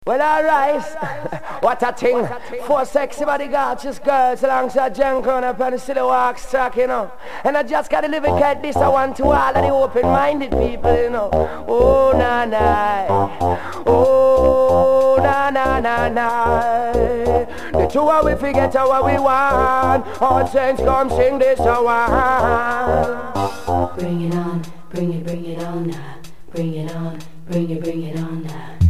Well, alright, what a thing. Four sexy body gorgeous girls alongside Jen Crown up on the city walks track, you know. And I just gotta live and get this, I want to all of the open-minded people, you know. Oh, na na, oh, na na na na. The two of we forget what we want. All saints come sing this a one. Bring it on, bring it on now. Bring it on, bring it on now.